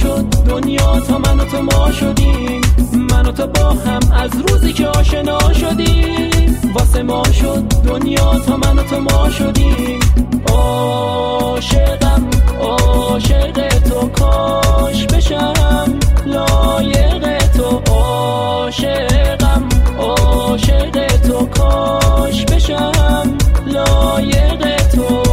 شد دنیا تا من و تو ما شدیم، من و تو با هم از روزی که آشنا شدیم. واسه ما شد دنیا تا من و تو ما شدیم. عاشقم عاشق تو، کاش بشم لایق تو. عاشقم عاشق تو، کاش بشم لایق تو.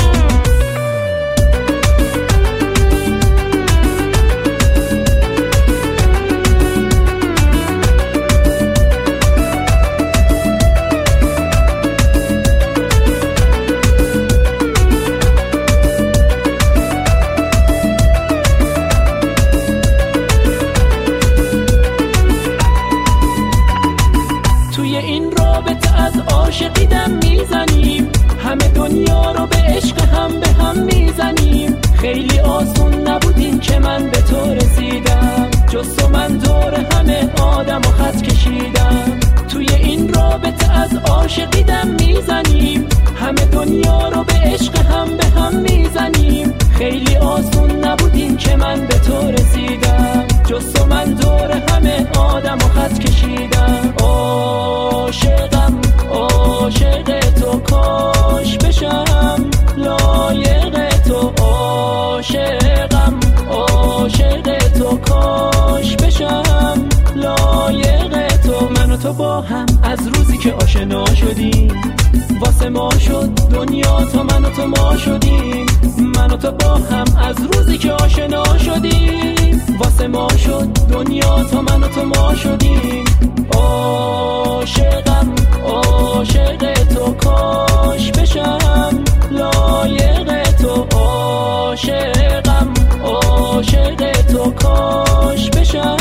عاشقیدم میزنیم، همه دنیا رو به عشق هم به هم میزنیم. خیلی آسون نبود این که من به تو رسیدم، جز تو من دور همه آدم و خط کشیدم. توی این رابطه از عاشقیدم میزنیم، همه دنیا رو به عشق هم به هم میزنیم. خیلی آسون نبود این که من به تو رسیدم، جز تو من دور همه آدم و خط کشیدم. عاشقم عاشق تو، کاش بشم لایق تو. عاشقم عاشق تو، کاش بشم لایق تو. من و تو با هم از روزی که آشنا شدیم، واسه ما شد دنیا تا من و تو ما شدیم. من و تو با هم از روزی که آشنا شدیم، واسه ما شد دنیا تا من و تو ما شدیم. عاشقم عاشق تو، کاش بشم لایق تو. عاشقم عاشق تو، کاش بشم